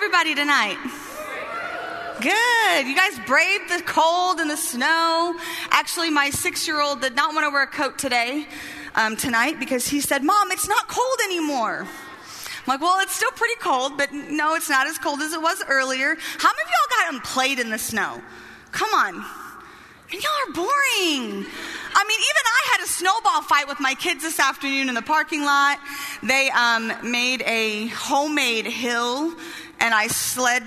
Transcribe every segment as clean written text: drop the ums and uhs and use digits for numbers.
everybody tonight? Good. You guys braved the cold and the snow. Actually, my 6-year-old did not want to wear a coat tonight because he said, Mom, it's not cold anymore. I'm like, well, it's still pretty cold, but no, it's not as cold as it was earlier. How many of y'all got and played in the snow? Come on. And y'all are boring. I mean, even I had a snowball fight with my kids this afternoon in the parking lot. They made a homemade hill, and I slid.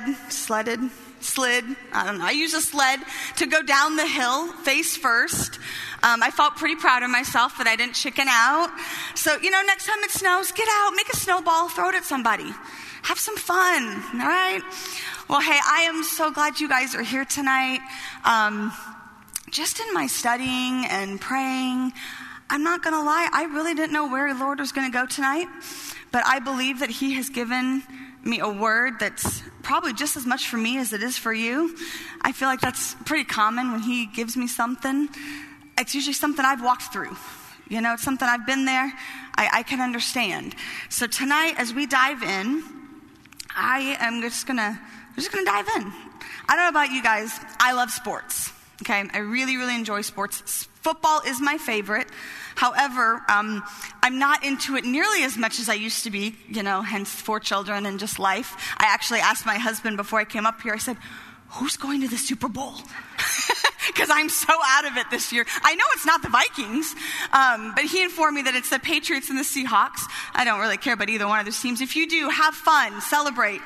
I don't know. I used a sled to go down the hill face first. I felt pretty proud of myself that I didn't chicken out. So, next time it snows, get out, make a snowball, throw it at somebody. Have some fun, all right? Well, hey, I am so glad you guys are here tonight. Just in my studying and praying, I'm not going to lie, I really didn't know where the Lord was going to go tonight. But I believe that He has given me a word that's probably just as much for me as it is for you. I feel like that's pretty common when He gives me something. It's usually something I've walked through. It's something I've been there. I can understand. So tonight, as we dive in, I'm just gonna dive in. I don't know about you guys. I love sports. Okay, I really, really enjoy sports. Football is my favorite. However, I'm not into it nearly as much as I used to be, hence 4 children and just life. I actually asked my husband before I came up here, I said, who's going to the Super Bowl? Because I'm so out of it this year. I know it's not the Vikings, but he informed me that it's the Patriots and the Seahawks. I don't really care about either one of those teams. If you do, have fun, celebrate.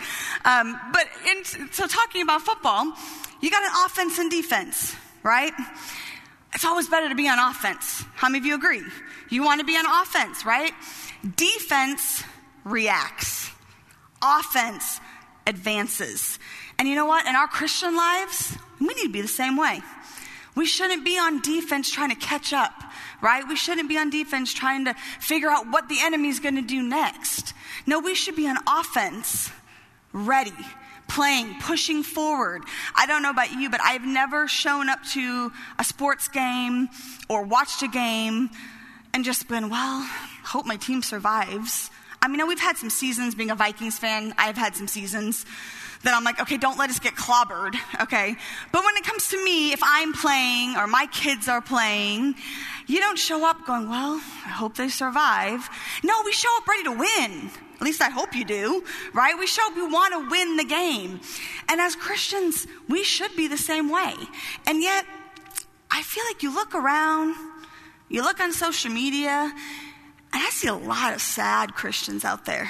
So talking about football, you got an offense and defense, right? It's always better to be on offense. How many of you agree? You want to be on offense, right? Defense reacts. Offense advances. And you know what? In our Christian lives, we need to be the same way. We shouldn't be on defense trying to catch up, right? We shouldn't be on defense trying to figure out what the enemy's going to do next. No, we should be on offense, ready, playing, pushing forward. I don't know about you, but I've never shown up to a sports game or watched a game and just been, well, hope my team survives. I mean, we've had some seasons being a Vikings fan. I've had some seasons that I'm like, okay, don't let us get clobbered, okay? But when it comes to me, if I'm playing or my kids are playing, you don't show up going, well, I hope they survive. No, we show up ready to win. At least I hope you do, right? We show up, we want to win the game. And as Christians, we should be the same way. And yet, I feel like you look around, you look on social media, and I see a lot of sad Christians out there.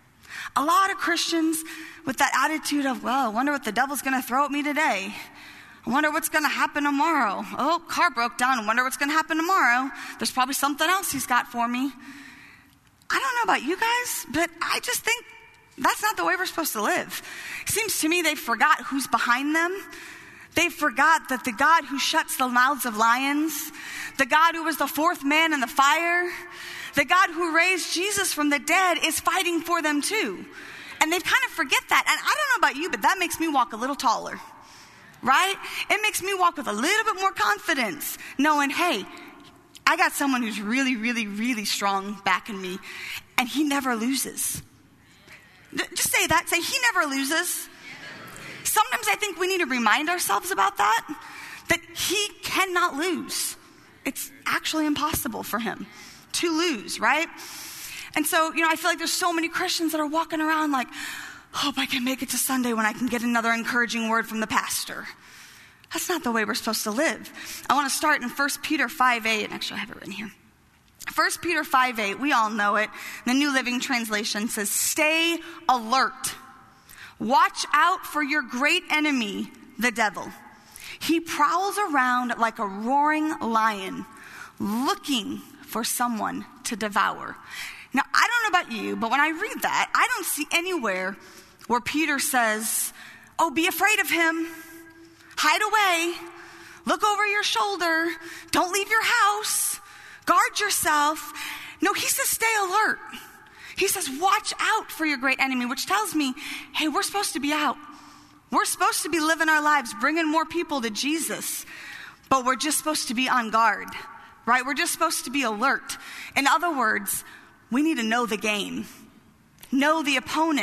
A lot of Christians with that attitude of, well, I wonder what the devil's going to throw at me today. I wonder what's going to happen tomorrow. Oh, car broke down. I wonder what's going to happen tomorrow. There's probably something else he's got for me. I don't know about you guys, but I just think that's not the way we're supposed to live. It seems to me they forgot who's behind them. They forgot that the God who shuts the mouths of lions, the God who was the 4th man in the fire, the God who raised Jesus from the dead is fighting for them too. And they kind of forget that. And I don't know about you, but that makes me walk a little taller, right? It makes me walk with a little bit more confidence, knowing, hey, I got someone who's really, really, really strong backing me, and He never loses. Just say that. Say, He never loses. Sometimes I think we need to remind ourselves about that He cannot lose. It's actually impossible for Him to lose, right? And so, I feel like there's so many Christians that are walking around like, hope I can make it to Sunday when I can get another encouraging word from the pastor. That's not the way we're supposed to live. I want to start in 1 Peter 5:8. Actually, I have it written here. 1 Peter 5:8, we all know it. The New Living Translation says, stay alert. Watch out for your great enemy, the devil. He prowls around like a roaring lion, looking for someone to devour. Now, I don't know about you, but when I read that, I don't see anywhere where Peter says, oh, be afraid of him. Hide away. Look over your shoulder. Don't leave your house. Guard yourself. No, he says stay alert. He says watch out for your great enemy, which tells me, hey, we're supposed to be out. We're supposed to be living our lives, bringing more people to Jesus. But we're just supposed to be on guard, right? We're just supposed to be alert. In other words, we need to know the game. Know the opponent,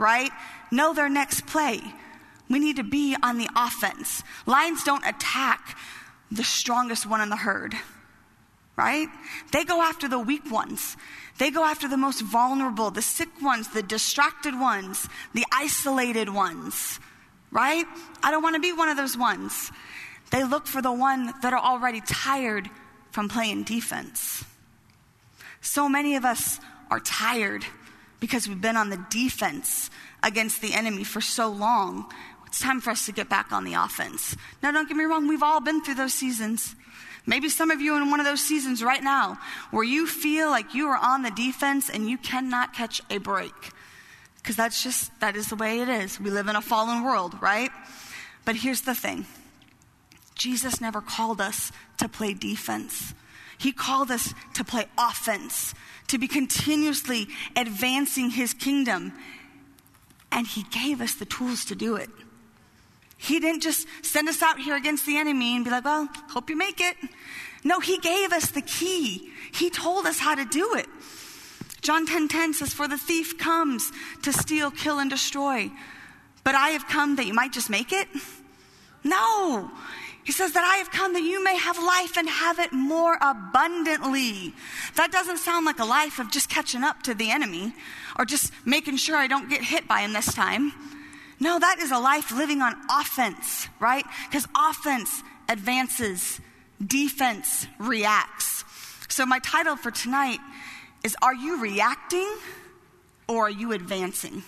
right? Know their next play. We need to be on the offense. Lions don't attack the strongest one in the herd, right? They go after the weak ones. They go after the most vulnerable, the sick ones, the distracted ones, the isolated ones, right? I don't want to be one of those ones. They look for the one that are already tired from playing defense. So many of us are tired because we've been on the defense against the enemy for so long. It's time for us to get back on the offense. Now, don't get me wrong, we've all been through those seasons. Maybe some of you are in one of those seasons right now where you feel like you are on the defense and you cannot catch a break. Because that is the way it is. We live in a fallen world, right? But here's the thing. Jesus never called us to play defense. He called us to play offense, to be continuously advancing his kingdom. And he gave us the tools to do it. He didn't just send us out here against the enemy and be like, well, hope you make it. No, he gave us the key. He told us how to do it. John 10:10 says, for the thief comes to steal, kill, and destroy. But I have come that you might just make it? No. He says that I have come that you may have life and have it more abundantly. That doesn't sound like a life of just catching up to the enemy or just making sure I don't get hit by him this time. No, that is a life living on offense, right? Because offense advances, defense reacts. So my title for tonight is, are you reacting or are you advancing?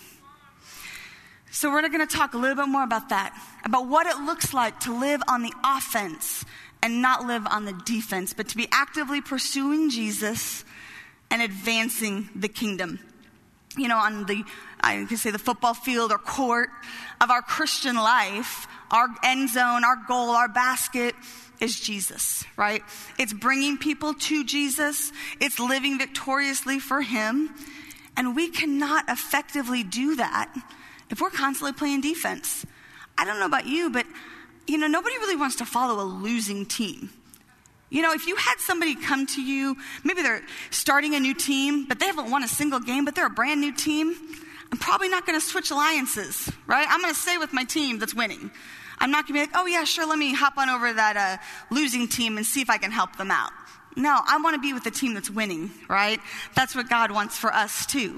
So we're going to talk a little bit more about that, about what it looks like to live on the offense and not live on the defense, but to be actively pursuing Jesus and advancing the kingdom. You know, on I can say the football field or court of our Christian life, our end zone, our goal, our basket is Jesus, right? It's bringing people to Jesus. It's living victoriously for him. And we cannot effectively do that if we're constantly playing defense. I don't know about you, but, you know, nobody really wants to follow a losing team. You know, if you had somebody come to you, maybe they're starting a new team, but they haven't won a single game, but they're a brand new team, I'm probably not going to switch alliances, right? I'm going to stay with my team that's winning. I'm not going to be like, oh yeah, sure, let me hop on over to that losing team and see if I can help them out. No, I want to be with the team that's winning, right? That's what God wants for us too.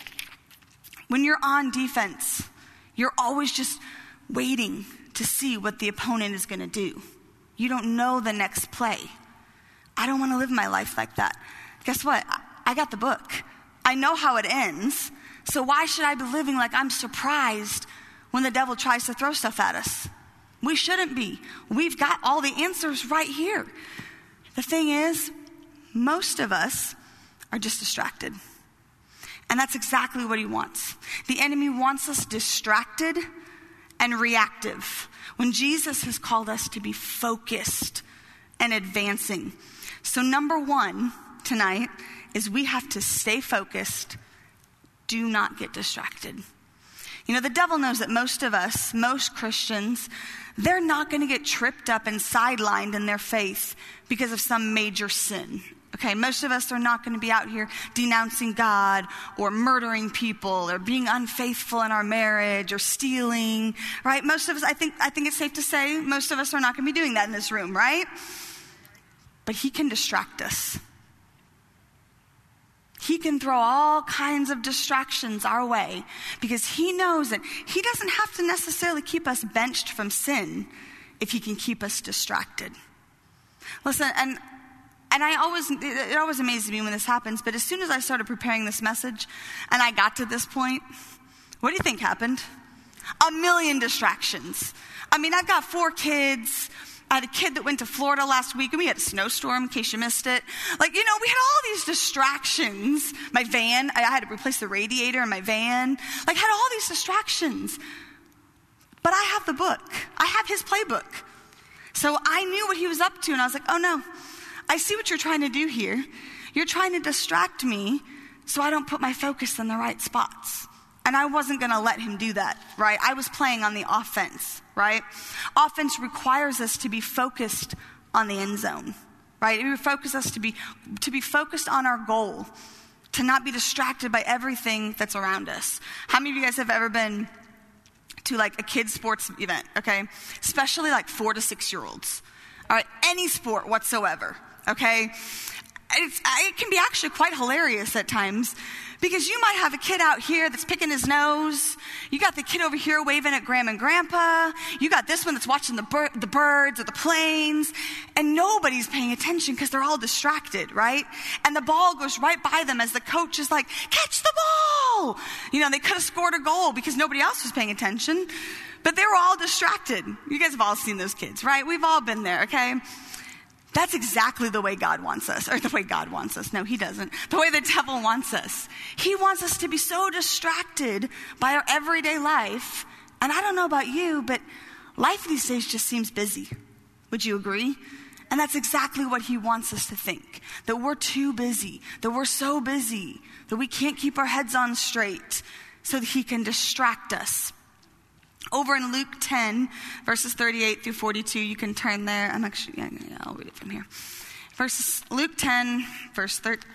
When you're on defense, you're always just waiting to see what the opponent is going to do. You don't know the next play. I don't want to live my life like that. Guess what? I got the book. I know how it ends. So why should I be living like I'm surprised when the devil tries to throw stuff at us? We shouldn't be. We've got all the answers right here. The thing is, most of us are just distracted. And that's exactly what he wants. The enemy wants us distracted and reactive, when Jesus has called us to be focused and advancing. So number one tonight is we have to stay focused. Do not get distracted. You know, the devil knows that most of us, most Christians, they're not going to get tripped up and sidelined in their faith because of some major sin. Okay, most of us are not going to be out here denouncing God or murdering people or being unfaithful in our marriage or stealing, right? Most of us, I think it's safe to say, most of us are not going to be doing that in this room, right? But he can distract us. He can throw all kinds of distractions our way because he knows that he doesn't have to necessarily keep us benched from sin if he can keep us distracted. Listen, and it always amazes me when this happens, but as soon as I started preparing this message and I got to this point, what do you think happened? A million distractions. I mean, I've got 4 kids. I had a kid that went to Florida last week and we had a snowstorm, in case you missed it. Like, you know, we had all these distractions. My van, I had to replace the radiator in my van. Like, had all these distractions. But I have the book. I have his playbook. So I knew what he was up to and I was like, oh no. I see what you're trying to do here. You're trying to distract me so I don't put my focus in the right spots. And I wasn't going to let him do that, right? I was playing on the offense, right? Offense requires us to be focused on the end zone, right? It requires us to be focused on our goal. to not be distracted by everything that's around us. How many of you guys have ever been to like a kid's sports event, okay? Especially like 4 to 6 year olds. All right, any sport whatsoever, okay? It can be actually quite hilarious at times because you might have a kid out here that's picking his nose. You got the kid over here waving at Grandma and Grandpa. You got this one that's watching the birds or the planes. And nobody's paying attention because they're all distracted, right? And the ball goes right by them as the coach is like, catch the ball. You know, they could have scored a goal because nobody else was paying attention. But they were all distracted. You guys have all seen those kids, right? We've all been there, okay? That's exactly the way God wants us. Or the way God wants us. No, he doesn't. The way the devil wants us. He wants us to be so distracted by our everyday life. And I don't know about you, but life these days just seems busy. Would you agree? And that's exactly what he wants us to think. That we're too busy. That we're so busy. That we can't keep our heads on straight. So that he can distract us. Over in Luke 10, verses 38 through 42, you can turn there. I'll read it from here. Luke 10, verse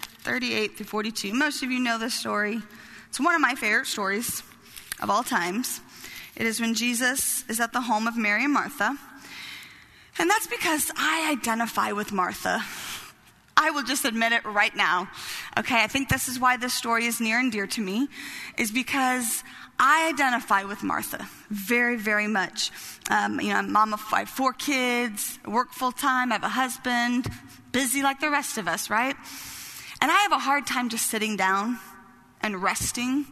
38 through 42. Most of you know this story. It's one of my favorite stories of all times. It is when Jesus is at the home of Mary and Martha. And that's because I identify with Martha. I will just admit it right now. Okay, I think this is why this story is near and dear to me, is because I identify with Martha very, very much. I'm a mom of 4 kids, I work full time, I have a husband, busy like the rest of us, right? And I have a hard time just sitting down and resting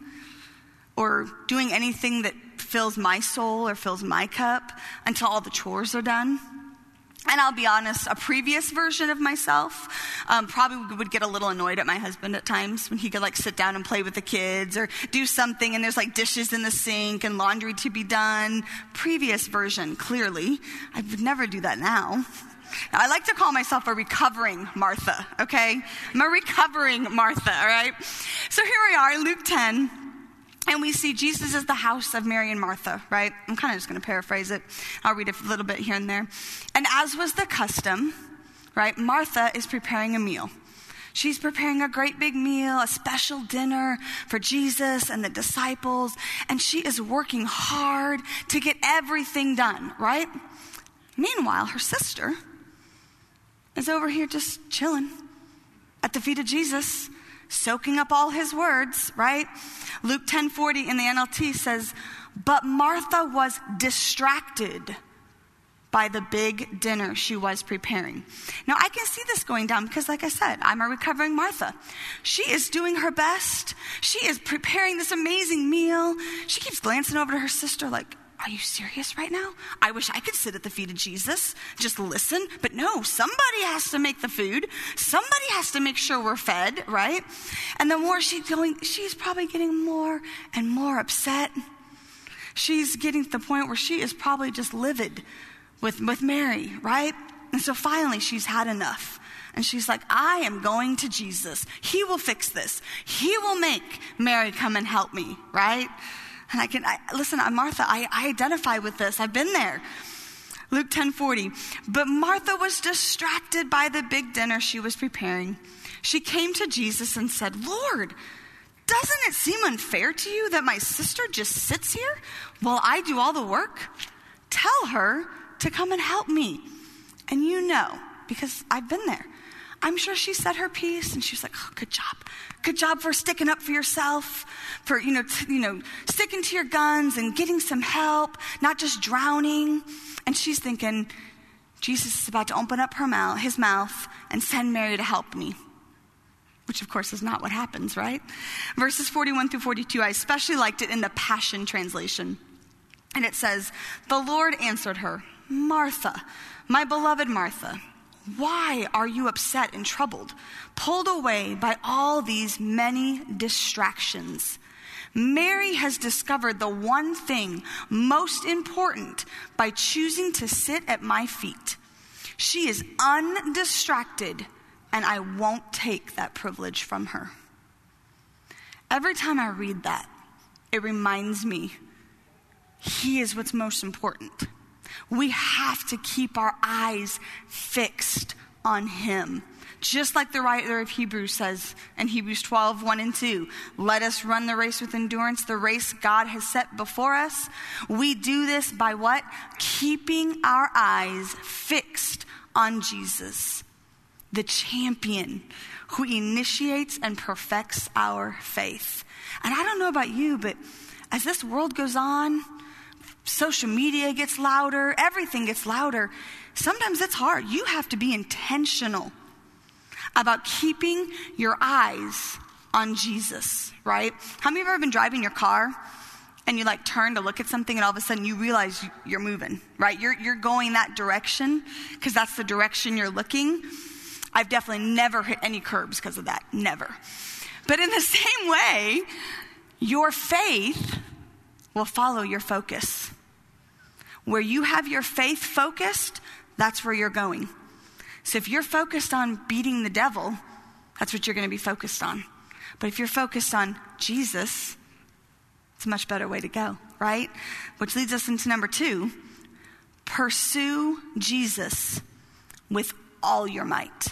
or doing anything that fills my soul or fills my cup until all the chores are done. And I'll be honest, a previous version of myself probably would get a little annoyed at my husband at times when he could like sit down and play with the kids or do something and there's like dishes in the sink and laundry to be done. Previous version, clearly. I would never do that now. I like to call myself a recovering Martha, okay? I'm a recovering Martha, all right? So here we are, Luke 10. And we see Jesus is the house of Mary and Martha, right? I'm kind of just going to paraphrase it. I'll read it a little bit here and there. And as was the custom, right, Martha is preparing a meal. She's preparing a great big meal, a special dinner for Jesus and the disciples. And she is working hard to get everything done, right? Meanwhile, her sister is over here just chilling at the feet of Jesus, soaking up all his words, right? Luke 10:40 in the NLT says, but Martha was distracted by the big dinner she was preparing. Now, I can see this going down because, like I said, I'm a recovering Martha. She is doing her best. She is preparing this amazing meal. She keeps glancing over to her sister like, are you serious right now? I wish I could sit at the feet of Jesus, just listen. But no, somebody has to make the food. Somebody has to make sure we're fed, right? And the more she's going, she's probably getting more and more upset. She's getting to the point where she is probably just livid with Mary, right? And so finally she's had enough. And she's like, I am going to Jesus. He will fix this. He will make Mary come and help me, right? And listen, Martha, I identify with this. I've been there. Luke 10:40. But Martha was distracted by the big dinner she was preparing. She came to Jesus and said, Lord, doesn't it seem unfair to you that my sister just sits here while I do all the work? Tell her to come and help me. And you know, because I've been there. I'm sure she said her piece and she's like, oh, good job. Good job for sticking up for yourself, for, sticking to your guns and getting some help, not just drowning. And she's thinking, Jesus is about to open up his mouth and send Mary to help me. Which, of course, is not what happens, right? Verses 41 through 42, I especially liked it in the Passion Translation. And it says, the Lord answered her, Martha, my beloved Martha, why are you upset and troubled, pulled away by all these many distractions? Mary has discovered the one thing most important by choosing to sit at my feet. She is undistracted, and I won't take that privilege from her. Every time I read that, it reminds me, he is what's most important. We have to keep our eyes fixed on him. Just like the writer of Hebrews says in Hebrews 12, 1 and 2, let us run the race with endurance, the race God has set before us. We do this by what? Keeping our eyes fixed on Jesus, the champion who initiates and perfects our faith. And I don't know about you, but as this world goes on, social media gets louder, everything gets louder. Sometimes it's hard. You have to be intentional about keeping your eyes on Jesus, right? How many of you have ever been driving your car and you like turn to look at something and all of a sudden you realize you're moving, right? You're going that direction because that's the direction you're looking. I've definitely never hit any curbs because of that, never. But in the same way, your faith will follow your focus. Where you have your faith focused, that's where you're going. So if you're focused on beating the devil, that's what you're going to be focused on. But if you're focused on Jesus, it's a much better way to go, right? Which leads us into number 2. Pursue Jesus with all your might.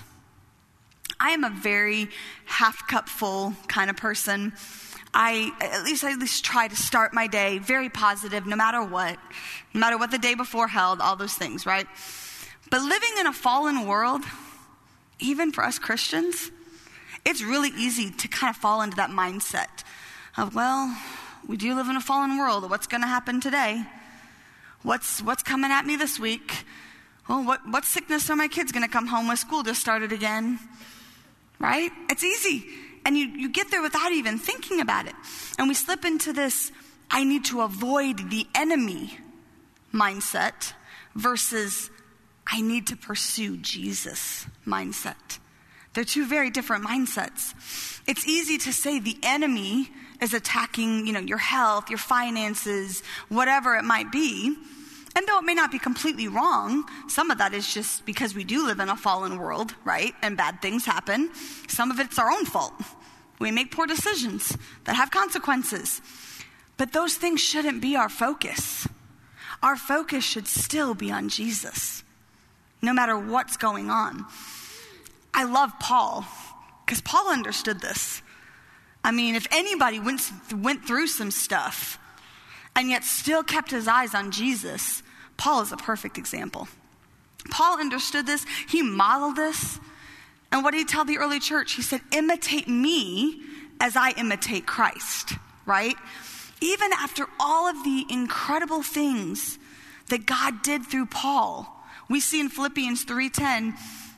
I am a very half cup full kind of person. I at least try to start my day very positive, no matter what the day before held, all those things, right? But living in a fallen world, even for us Christians, it's really easy to kind of fall into that mindset of, well, we do live in a fallen world. What's going to happen today? What's coming at me this week? Well, what sickness are my kids going to come home with? School just started again, right? It's easy. And you get there without even thinking about it. And we slip into this, I need to avoid the enemy mindset versus I need to pursue Jesus mindset. They're two very different mindsets. It's easy to say the enemy is attacking, your health, your finances, whatever it might be. And though it may not be completely wrong, some of that is just because we do live in a fallen world, right? And bad things happen. Some of it's our own fault. We make poor decisions that have consequences. But those things shouldn't be our focus. Our focus should still be on Jesus, no matter what's going on. I love Paul, because Paul understood this. I mean, if anybody went through some stuff and yet still kept his eyes on Jesus, Paul is a perfect example. Paul understood this. He modeled this. And what did he tell the early church? He said, imitate me as I imitate Christ, right? Even after all of the incredible things that God did through Paul, we see in Philippians 3:10,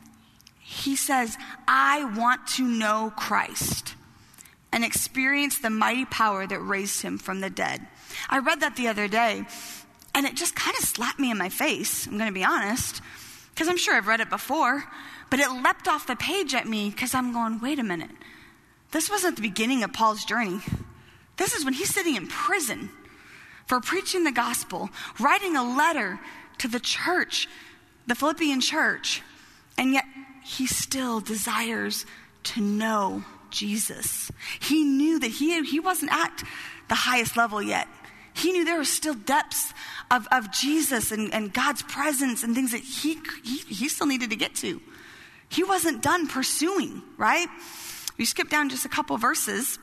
he says, I want to know Christ and experience the mighty power that raised him from the dead. I read that the other day, and it just kind of slapped me in my face, I'm going to be honest, because I'm sure I've read it before, but it leapt off the page at me because I'm going, wait a minute. This wasn't the beginning of Paul's journey. This is when he's sitting in prison for preaching the gospel, writing a letter to the church, the Philippian church, and yet he still desires to know Jesus. He knew that he wasn't at the highest level yet. He knew there were still depths of Jesus and God's presence and things that he still needed to get to. He wasn't done pursuing, right? We skip down just a couple verses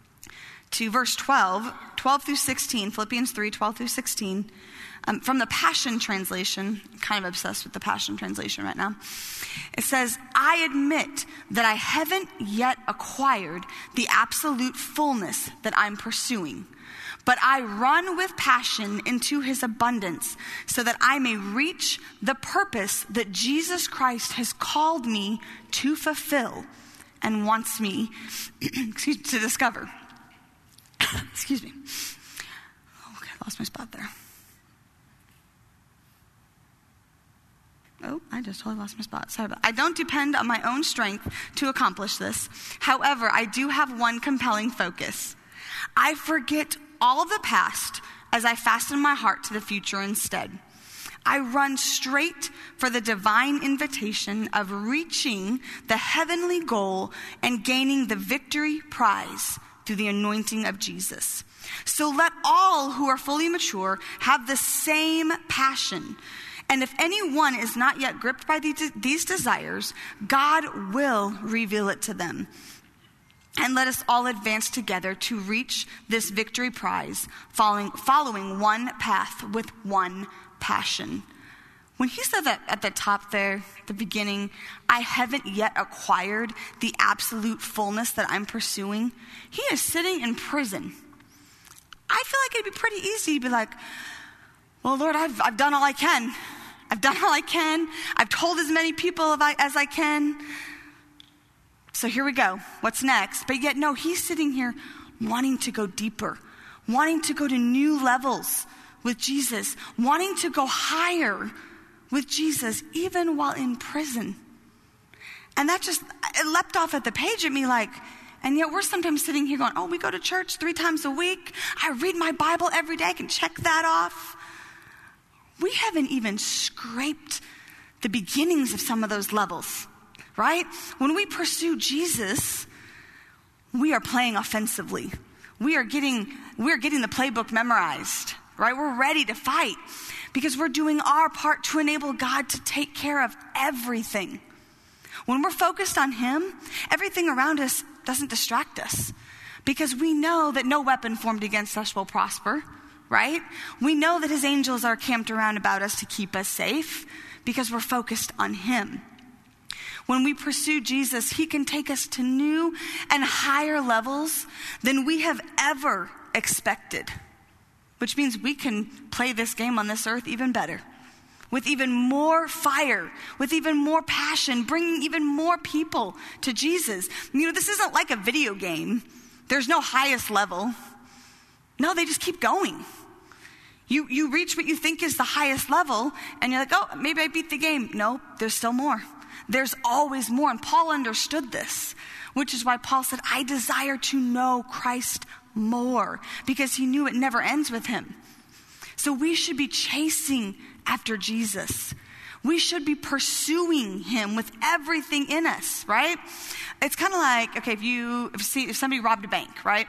to verse 12 through 16, Philippians 3, 12 through 16. From the Passion Translation, I'm kind of obsessed with the Passion Translation right now. It says, I admit that I haven't yet acquired the absolute fullness that I'm pursuing, but I run with passion into his abundance so that I may reach the purpose that Jesus Christ has called me to fulfill and wants me to discover. Excuse me. Okay, I lost my spot there. Oh, I just totally lost my spot. Sorry about that. I don't depend on my own strength to accomplish this. However, I do have one compelling focus. I forget all of the past as I fasten my heart to the future instead. I run straight for the divine invitation of reaching the heavenly goal and gaining the victory prize through the anointing of Jesus. So let all who are fully mature have the same passion And if anyone is not yet gripped by these desires, God will reveal it to them. And let us all advance together to reach this victory prize, following one path with one passion. When he said that at the top there, the beginning, I haven't yet acquired the absolute fullness that I'm pursuing, he is sitting in prison. I feel like it'd be pretty easy to be like, well, Lord, I've done all I can. I've done all I can. I've told as many people as I can. So here we go. What's next? But yet, no, he's sitting here wanting to go deeper, wanting to go to new levels with Jesus, wanting to go higher with Jesus, even while in prison. And that it leapt off at the page at me like, and yet we're sometimes sitting here going, oh, we go to church 3 times a week. I read my Bible every day. I can check that off. We haven't even scraped the beginnings of some of those levels, right? When we pursue Jesus, we are playing offensively. We are getting the playbook memorized, right? We're ready to fight because we're doing our part to enable God to take care of everything. When we're focused on him, everything around us doesn't distract us because we know that no weapon formed against us will prosper, right? We know that his angels are camped around about us to keep us safe because we're focused on him. When we pursue Jesus, he can take us to new and higher levels than we have ever expected, which means we can play this game on this earth even better, with even more fire, with even more passion, bringing even more people to Jesus. You know, this isn't like a video game. There's no highest level. No, they just keep going. You reach what you think is the highest level, and you're like, oh, maybe I beat the game. No, there's still more. There's always more. And Paul understood this, which is why Paul said, I desire to know Christ more, because he knew it never ends with him. So we should be chasing after Jesus. We should be pursuing him with everything in us, right? It's kind of like, okay, if somebody robbed a bank, right?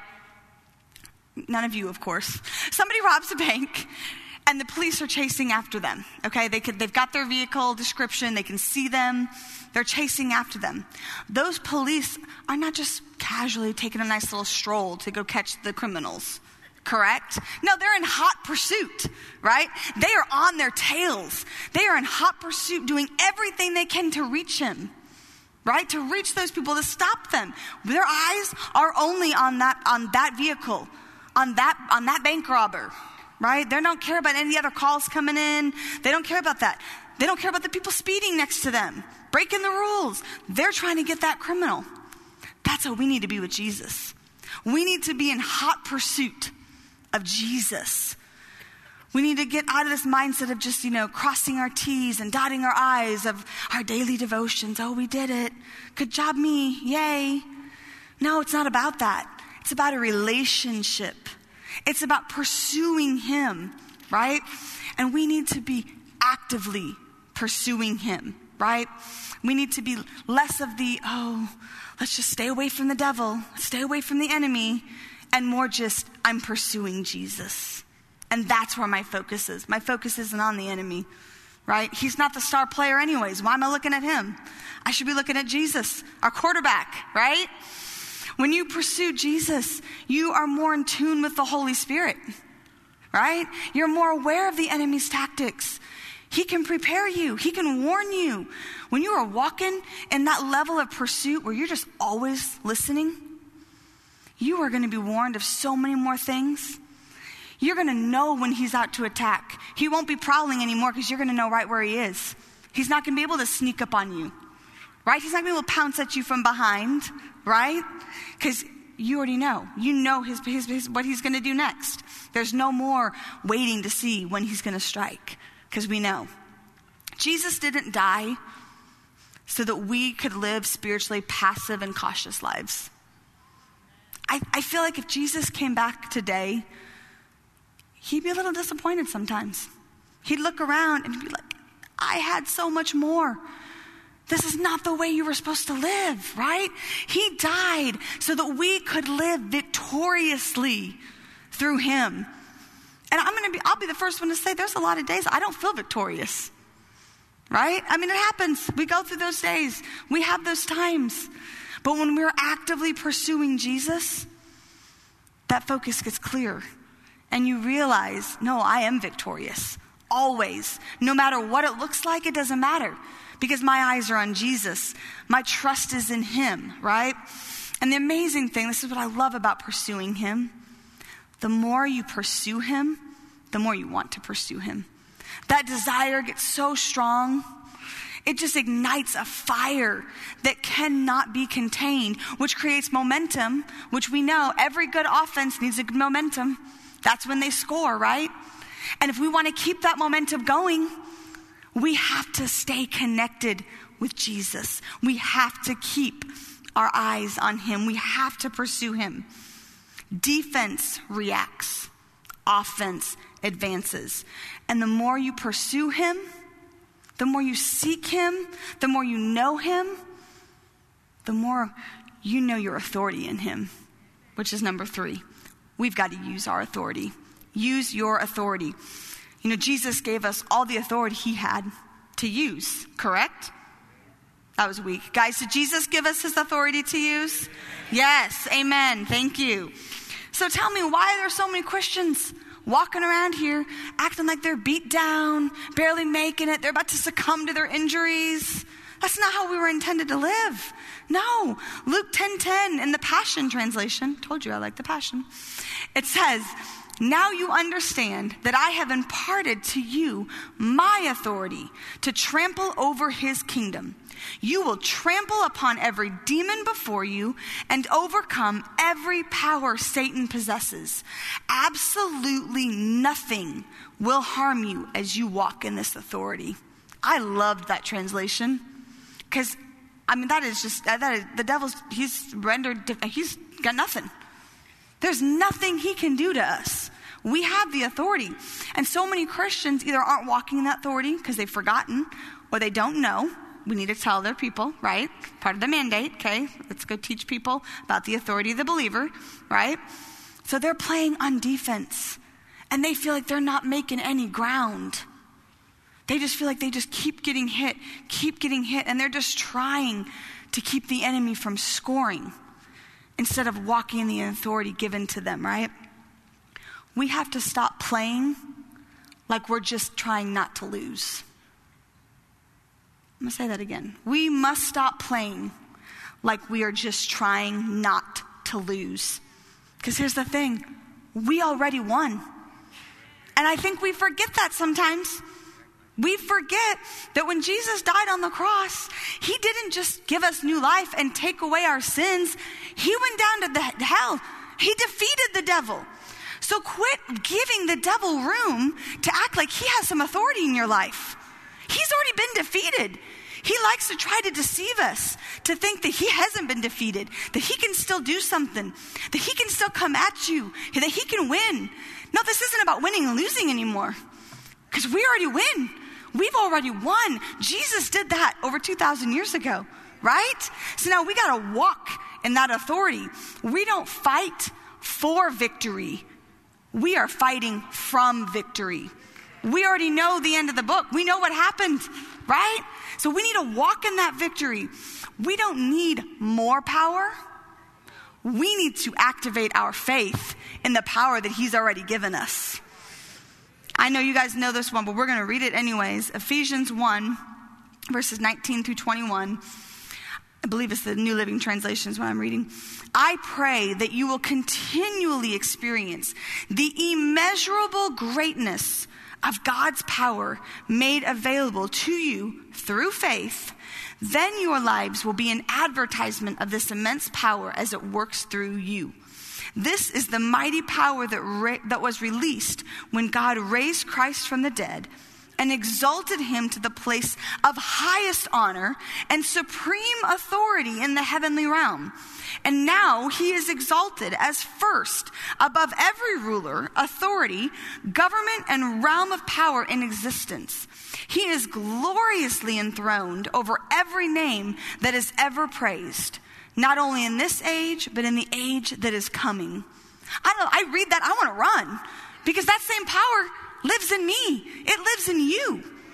None of you, of course. Somebody robs a bank and the police are chasing after them, okay? They've got their vehicle description. They can see them. They're chasing after them. Those police are not just casually taking a nice little stroll to go catch the criminals, correct? No, they're in hot pursuit, right? They are on their tails. They are in hot pursuit doing everything they can to reach him, right? To reach those people, to stop them. Their eyes are only on that vehicle, on that bank robber, right? They don't care about any other calls coming in. They don't care about that. They don't care about the people speeding next to them, breaking the rules. They're trying to get that criminal. That's how we need to be with Jesus. We need to be in hot pursuit of Jesus. We need to get out of this mindset of just, crossing our T's and dotting our I's of our daily devotions. Oh, we did it. Good job, me. Yay. No, it's not about that. It's about a relationship. It's about pursuing him, right? And we need to be actively pursuing him, right? We need to be less of the, let's just stay away from the devil, stay away from the enemy, and more just, I'm pursuing Jesus. And that's where my focus is. My focus isn't on the enemy, right? He's not the star player anyways. Why am I looking at him? I should be looking at Jesus, our quarterback, right? When you pursue Jesus, you are more in tune with the Holy Spirit, right? You're more aware of the enemy's tactics. He can prepare you. He can warn you. When you are walking in that level of pursuit where you're just always listening, you are going to be warned of so many more things. You're going to know when he's out to attack. He won't be prowling anymore because you're going to know right where he is. He's not going to be able to sneak up on you, right? He's not going to be able to pounce at you from behind, right? Because you already know. You know what he's going to do next. There's no more waiting to see when he's going to strike, because we know. Jesus didn't die so that we could live spiritually passive and cautious lives. I feel like if Jesus came back today, he'd be a little disappointed sometimes. He'd look around and be like, I had so much more. This is not the way you were supposed to live, right? He died so that we could live victoriously through him. And I'll be the first one to say there's a lot of days I don't feel victorious. right? I mean, it happens. We go through those days. We have those times. But when we're actively pursuing Jesus, that focus gets clear. And you realize, no, I am victorious. Always. No matter what it looks like, it doesn't matter. Because my eyes are on Jesus. My trust is in him, right? And the amazing thing, this is what I love about pursuing him. The more you pursue him, the more you want to pursue him. That desire gets so strong. It just ignites a fire that cannot be contained, which creates momentum, which we know every good offense needs a good momentum. That's when they score, right? And if we want to keep that momentum going, we have to stay connected with Jesus. We have to keep our eyes on him. We have to pursue him. Defense reacts. Offense advances. And the more you pursue him, the more you seek him, the more you know him, the more you know your authority in him, which is number 3. We've got to use our authority. Use your authority. You know, Jesus gave us all the authority he had to use, correct? That was weak. Guys, did Jesus give us his authority to use? Yes, amen. Thank you. So tell me, why are there so many Christians walking around here acting like they're beat down, barely making it, they're about to succumb to their injuries? That's not how we were intended to live. No. Luke 10:10 in the Passion Translation, told you I like the Passion. It says, now you understand that I have imparted to you my authority to trample over his kingdom. You will trample upon every demon before you and overcome every power Satan possesses. Absolutely nothing will harm you as you walk in this authority. I loved that translation because, I mean, the devil's, he's got nothing. There's nothing he can do to us. We have the authority. And so many Christians either aren't walking in that authority because they've forgotten or they don't know. We need to tell their people, right? Part of the mandate, okay? Let's go teach people about the authority of the believer, right? So they're playing on defense and they feel like they're not making any ground. They just feel like they just keep getting hit, and they're just trying to keep the enemy from scoring instead of walking in the authority given to them, right? We have to stop playing like we're just trying not to lose. I'm going to say that again. We must stop playing like we are just trying not to lose. Because here's the thing. We already won. And I think we forget that sometimes. We forget that when Jesus died on the cross, he didn't just give us new life and take away our sins. He went down to the hell. He defeated the devil. So quit giving the devil room to act like he has some authority in your life. He's already been defeated. He likes to try to deceive us, to think that he hasn't been defeated, that he can still do something, that he can still come at you, that he can win. No, this isn't about winning and losing anymore, because we already win. We've already won. Jesus did that over 2,000 years ago, right? So now we got to walk in that authority. We don't fight for victory. We are fighting from victory. We already know the end of the book. We know what happened, right? So we need to walk in that victory. We don't need more power. We need to activate our faith in the power that he's already given us. I know you guys know this one, but we're going to read it anyways. Ephesians 1, verses 19 through 21. I believe it's the New Living Translation is what I'm reading. I pray that you will continually experience the immeasurable greatness of God's power made available to you through faith. Then your lives will be an advertisement of this immense power as it works through you. This is the mighty power that was released when God raised Christ from the dead and exalted him to the place of highest honor and supreme authority in the heavenly realm. And now he is exalted as first above every ruler, authority, government, and realm of power in existence. He is gloriously enthroned over every name that is ever praised, not only in this age, but in the age that is coming. I read that, I want to run, because that same power lives in me. It lives in you.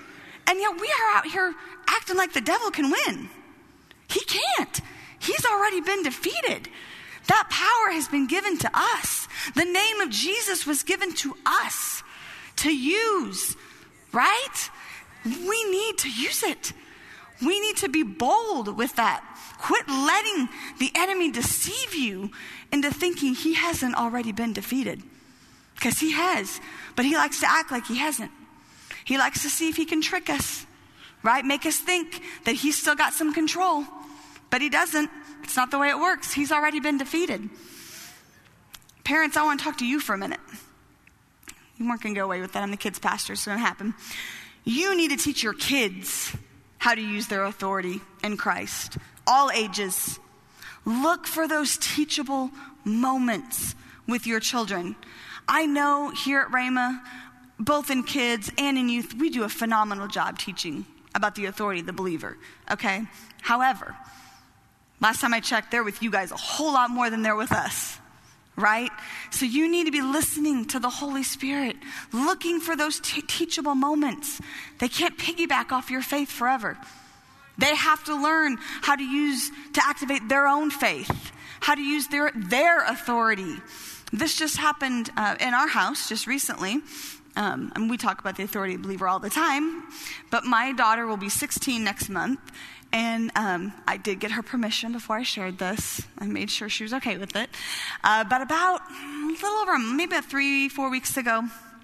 And yet we are out here acting like the devil can win. He can't. He's already been defeated. That power has been given to us. The name of Jesus was given to us to use, right? We need to use it. We need to be bold with that. Quit letting the enemy deceive you into thinking he hasn't already been defeated. Because he has, but he likes to act like he hasn't. He likes to see if he can trick us, right? Make us think that he's still got some control, but he doesn't. It's not the way it works. He's already been defeated. Parents, I want to talk to you for a minute. You weren't going to go away with that. I'm the kids' pastor, so it's going to happen. You need to teach your kids how to use their authority in Christ. All ages. Look for those teachable moments with your children. I know here at Rhema, both in kids and in youth, we do a phenomenal job teaching about the authority of the believer, okay? However, last time I checked, they're with you guys a whole lot more than they're with us, right? So you need to be listening to the Holy Spirit, looking for those teachable moments. They can't piggyback off your faith forever. They have to learn how to activate their own faith, how to use their authority. This just happened in our house just recently. And we talk about the authority of the believer all the time, but my daughter will be 16 next month, and I did get her permission before I shared this. I made sure she was okay with it. But about a little over, maybe 3-4 weeks ago,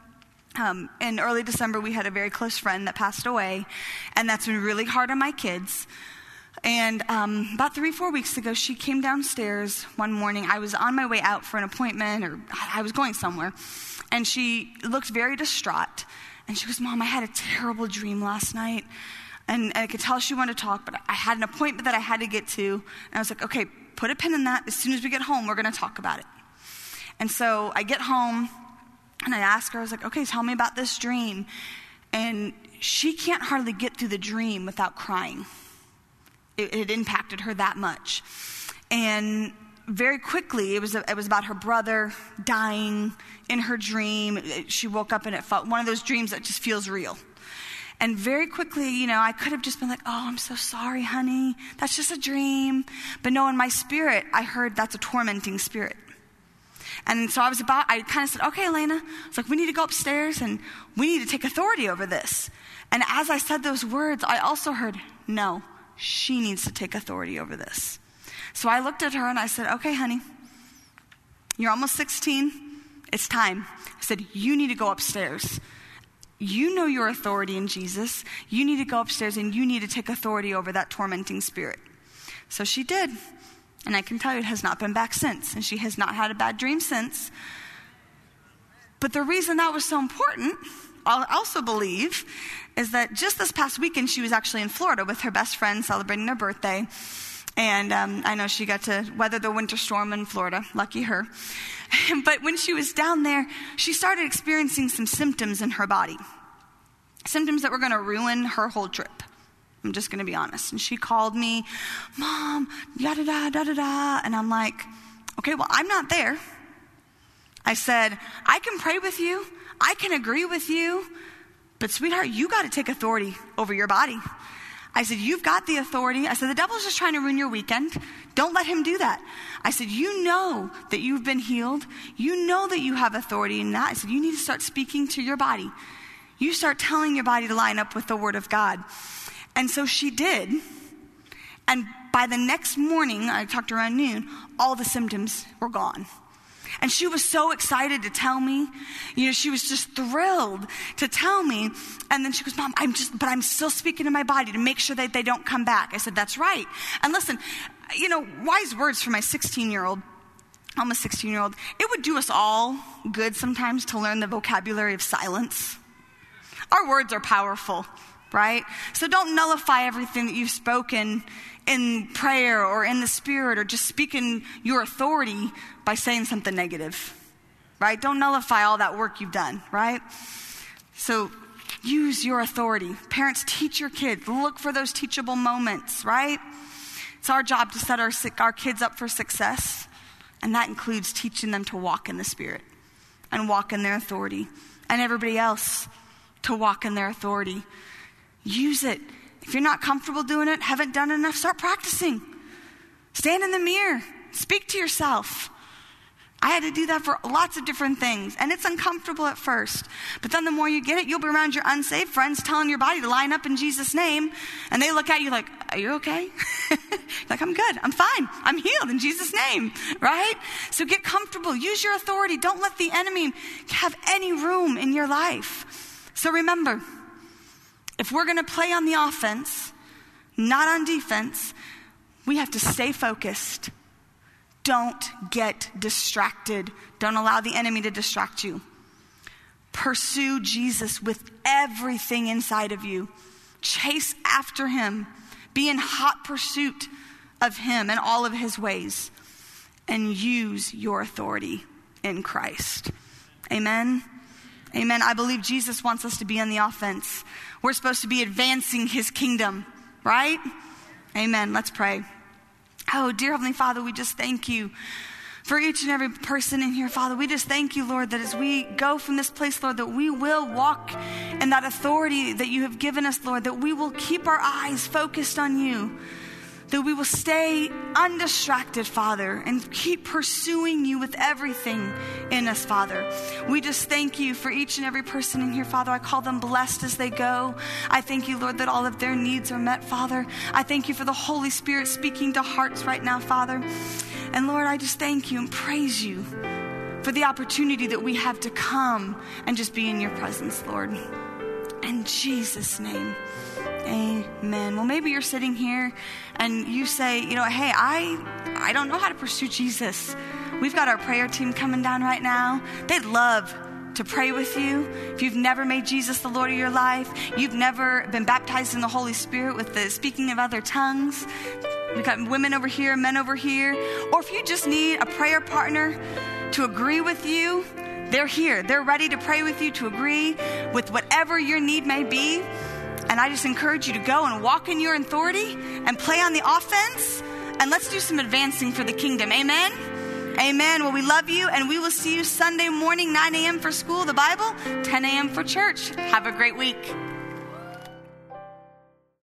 in early December, we had a very close friend that passed away, and that's been really hard on my kids. And about 3-4 weeks ago, she came downstairs one morning. I was on my way out for an appointment, or I was going somewhere. And she looked very distraught. And she goes, Mom, I had a terrible dream last night. And I could tell she wanted to talk, but I had an appointment that I had to get to. And I was like, okay, put a pin in that. As soon as we get home, we're going to talk about it. And so I get home, and I ask her, I was like, okay, tell me about this dream. And she can't hardly get through the dream without crying. It impacted her that much. And very quickly, it was about her brother dying in her dream. She woke up and it felt one of those dreams that just feels real. And very quickly, I could have just been like, oh, I'm so sorry, honey. That's just a dream. But no, in my spirit, I heard that's a tormenting spirit. And so I kind of said, okay, Elena. I was like, we need to go upstairs and we need to take authority over this. And as I said those words, I also heard, no, she needs to take authority over this. So I looked at her and I said, okay, honey, you're almost 16. It's time. I said, you need to go upstairs. You know your authority in Jesus. You need to go upstairs and you need to take authority over that tormenting spirit. So she did. And I can tell you it has not been back since. And she has not had a bad dream since. But the reason that was so important, I also believe, is that just this past weekend, she was actually in Florida with her best friend celebrating their birthday. And I know she got to weather the winter storm in Florida. Lucky her. But when she was down there, she started experiencing some symptoms in her body. Symptoms that were going to ruin her whole trip. I'm just going to be honest. And she called me, Mom, da-da-da, da-da-da. And I'm like, okay, well, I'm not there. I said, I can pray with you. I can agree with you. But sweetheart, you got to take authority over your body. I said, you've got the authority. I said, the devil's just trying to ruin your weekend. Don't let him do that. I said, you know that you've been healed. You know that you have authority in that. I said, you need to start speaking to your body. You start telling your body to line up with the word of God. And so she did. And by the next morning, I talked to her around noon, all the symptoms were gone. And she was so excited to tell me. She was just thrilled to tell me. And then she goes, Mom, I'm still speaking to my body to make sure that they don't come back. I said, that's right. And listen, wise words for my 16-year-old, almost 16-year-old. It would do us all good sometimes to learn the vocabulary of silence. Our words are powerful, right? So don't nullify everything that you've spoken in prayer or in the spirit or just speaking your authority by saying something negative, right? Don't nullify all that work you've done, right? So use your authority. Parents, teach your kids. Look for those teachable moments, right? It's our job to set our kids up for success, and that includes teaching them to walk in the Spirit and walk in their authority, and everybody else to walk in their authority. Use it. If you're not comfortable doing it, haven't done enough, start practicing. Stand in the mirror. Speak to yourself. I had to do that for lots of different things, and it's uncomfortable at first. But then the more you get it, you'll be around your unsaved friends telling your body to line up in Jesus' name, and they look at you like, are you okay? Like, I'm good. I'm fine. I'm healed in Jesus' name, right? So get comfortable. Use your authority. Don't let the enemy have any room in your life. So remember, if we're going to play on the offense, not on defense, we have to stay focused. Don't get distracted. Don't allow the enemy to distract you. Pursue Jesus with everything inside of you. Chase after him. Be in hot pursuit of him and all of his ways. And use your authority in Christ. Amen? Amen. I believe Jesus wants us to be on the offense. We're supposed to be advancing his kingdom, right? Amen. Let's pray. Oh, dear Heavenly Father, we just thank you for each and every person in here, Father. We just thank you, Lord, that as we go from this place, Lord, that we will walk in that authority that you have given us, Lord, that we will keep our eyes focused on you, that we will stay undistracted, Father, and keep pursuing you with everything in us, Father. We just thank you for each and every person in here, Father. I call them blessed as they go. I thank you, Lord, that all of their needs are met, Father. I thank you for the Holy Spirit speaking to hearts right now, Father. And Lord, I just thank you and praise you for the opportunity that we have to come and just be in your presence, Lord. In Jesus' name. Amen. Well, maybe you're sitting here and you say, hey, I don't know how to pursue Jesus. We've got our prayer team coming down right now. They'd love to pray with you. If you've never made Jesus the Lord of your life, you've never been baptized in the Holy Spirit with the speaking of other tongues. We've got women over here, men over here. Or if you just need a prayer partner to agree with you, they're here. They're ready to pray with you, to agree with whatever your need may be. And I just encourage you to go and walk in your authority and play on the offense. And let's do some advancing for the kingdom. Amen? Amen. Well, we love you, and we will see you Sunday morning, 9 a.m. for school, the Bible, 10 a.m. for church. Have a great week.